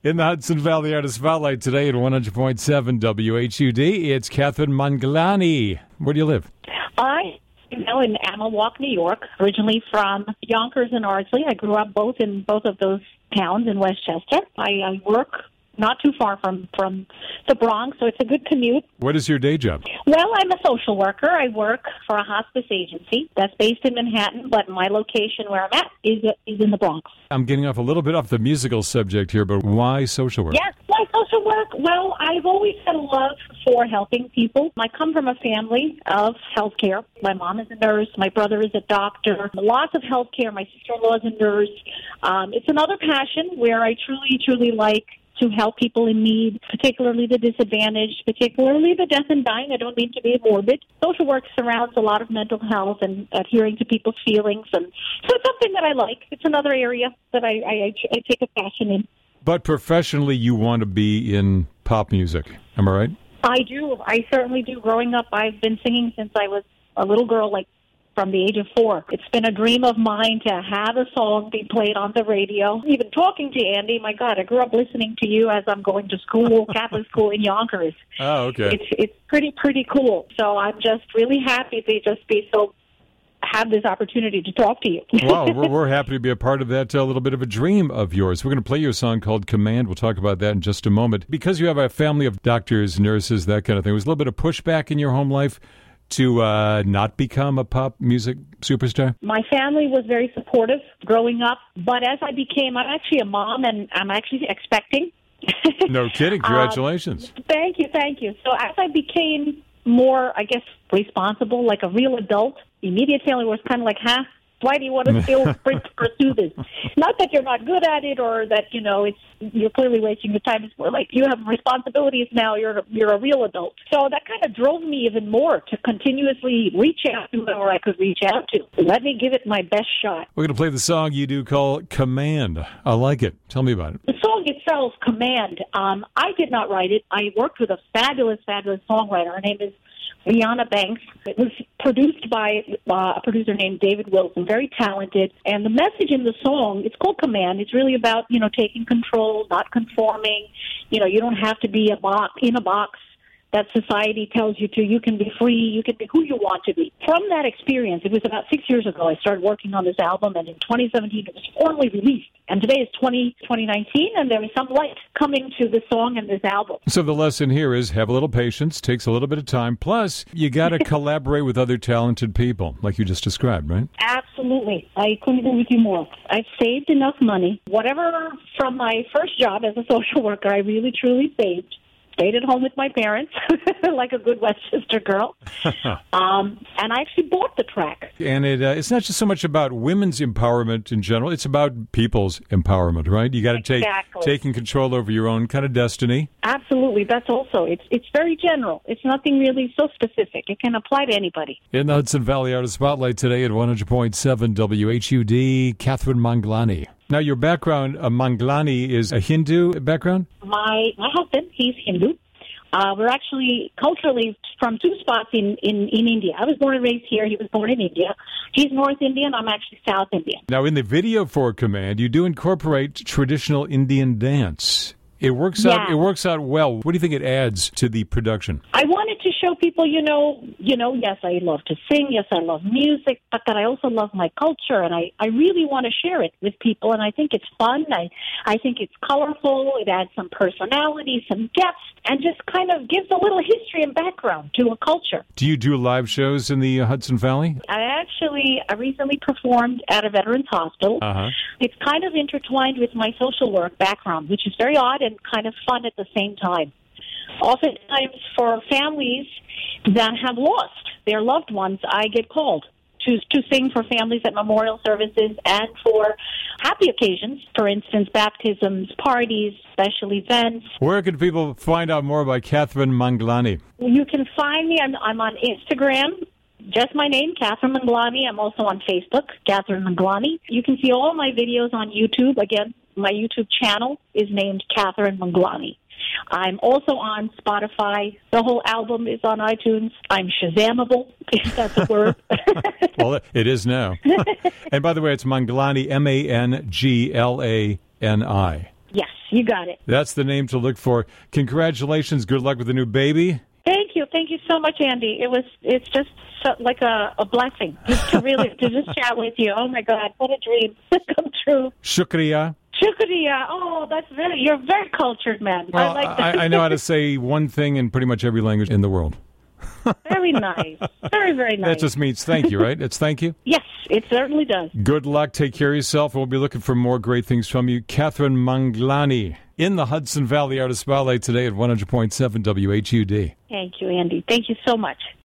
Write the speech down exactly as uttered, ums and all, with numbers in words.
In the Hudson Valley Artist Spotlight today at one hundred point seven W H U D, it's Catherine Manglani. Where do you live? I am now in Amawalk, New York, originally from Yonkers and Ardsley. I grew up both in both of those towns in Westchester. I, I work not too far from, from the Bronx, so it's a good commute. What is your day job? Well, I'm a social worker. I work for a hospice agency that's based in Manhattan, but my location where I'm at is is in the Bronx. I'm getting off a little bit off the musical subject here, but why social work? Yes, why social work? Well, I've always had a love for helping people. I come from a family of healthcare. My mom is a nurse. My brother is a doctor. Lots of healthcare. My sister-in-law is a nurse. Um, it's another passion where I truly, truly like to help people in need, particularly the disadvantaged, particularly the deaf and dying. I don't mean to be morbid. Social work surrounds a lot of mental health and adhering to people's feelings, and so it's something that I like. It's another area that I, I, I take a passion in. But professionally, you want to be in pop music. Am I right? I do. I certainly do. Growing up, I've been singing since I was a little girl, like from the age of four. It's been a dream of mine to have a song be played on the radio. Even talking to Andy, my God, I grew up listening to you as I'm going to school, Catholic school in Yonkers. Oh, okay. It's it's pretty, pretty cool. So I'm just really happy to just be so, have this opportunity to talk to you. Wow, we're, we're happy to be a part of that uh, little bit of a dream of yours. We're going to play you a song called Command. We'll talk about that in just a moment. Because you have a family of doctors, nurses, that kind of thing, was a little bit of pushback in your home life to uh, not become a pop music superstar? My family was very supportive growing up, but as I became, I'm actually a mom, and I'm actually expecting. No kidding. Congratulations. Um, thank you, thank you. So as I became more, I guess, responsible, like a real adult, the immediate family was kind of like, huh? Why do you want to still pursue this? Not that you're not good at it or that, you know, it's you're clearly wasting your time. It's more like you have responsibilities now. You're, you're a real adult. So that kind of drove me even more to continuously reach out to whoever I could reach out to. Let me give it my best shot. We're going to play the song you do called Command. I like it. Tell me about it. The song itself, Command, um, I did not write it. I worked with a fabulous, fabulous songwriter. Her name is Rihanna Banks. It was produced by uh, a producer named David Wilson, very talented. And the message in the song, it's called Command. It's really about, you know, taking control, not conforming. You know, you don't have to be a box, in a box that society tells you to. You can be free. You can be who you want to be. From that experience, it was about six years ago, I started working on this album, and in twenty seventeen, it was formally released. And today is twenty nineteen, and there is some light coming to the song and this album. So the lesson here is have a little patience, takes a little bit of time. Plus, you got to collaborate with other talented people, like you just described, right? Absolutely. I couldn't agree with you more. I've saved enough money. Whatever from my first job as a social worker, I really, truly saved. Stayed at home with my parents, like a good Westchester girl. um, and I actually bought the track. And it, uh, it's not just so much about women's empowerment in general. It's about people's empowerment, right? You got to take Exactly. taking control over your own kind of destiny. Absolutely. That's also, it's it's very general. It's nothing really so specific. It can apply to anybody. In the Hudson Valley Artist Spotlight today at one hundred point seven W H U D, Catherine Manglani. Now, your background, uh, Manglani, is a Hindu background? My my husband, he's Hindu. Uh, we're actually culturally from two spots in, in, in India. I was born and raised here. He was born in India. He's North Indian. I'm actually South Indian. Now, in the video for Command, you do incorporate traditional Indian dance. It works Yeah. out. It works out well. What do you think it adds to the production? I wanted to show people, you know, you know, yes, I love to sing, yes, I love music, but that I also love my culture, and I, I really want to share it with people, and I think it's fun. I, I think it's colorful. It adds some personality, some depth, and just kind of gives a little history and background to a culture. Do you do live shows in the uh, Hudson Valley? I actually I recently performed at a veterans hospital. Uh-huh. It's kind of intertwined with my social work background, which is very odd and kind of fun at the same time. Oftentimes for families that have lost their loved ones, I get called to to sing for families at memorial services and for happy occasions, for instance, baptisms, parties, special events. Where can people find out more about Catherine Manglani? You can find me. I'm, I'm on Instagram. Just my name, Catherine Manglani. I'm also on Facebook, Catherine Manglani. You can see all my videos on YouTube. Again, my YouTube channel is named Catherine Manglani. I'm also on Spotify. The whole album is on iTunes. I'm Shazamable, if that's a word. Well, it is now. And by the way, it's Manglani, M A N G L A N I. Yes, you got it. That's the name to look for. Congratulations. Good luck with the new baby. Thank you. Thank you so much, Andy. It was, it's just so, like a, a blessing just to really, to just chat with you. Oh my God, what a dream. Come true. Shukriya. Shukriya. Oh, that's very, you're a very cultured man. Well, I like that. I, I know how to say one thing in pretty much every language in the world. Very nice. Very, very nice. That just means thank you, right? It's thank you? Yes, it certainly does. Good luck. Take care of yourself. We'll be looking for more great things from you. Catherine Manglani in the Hudson Valley Artist Spotlight today at one hundred point seven W H U D. Thank you, Andy. Thank you so much.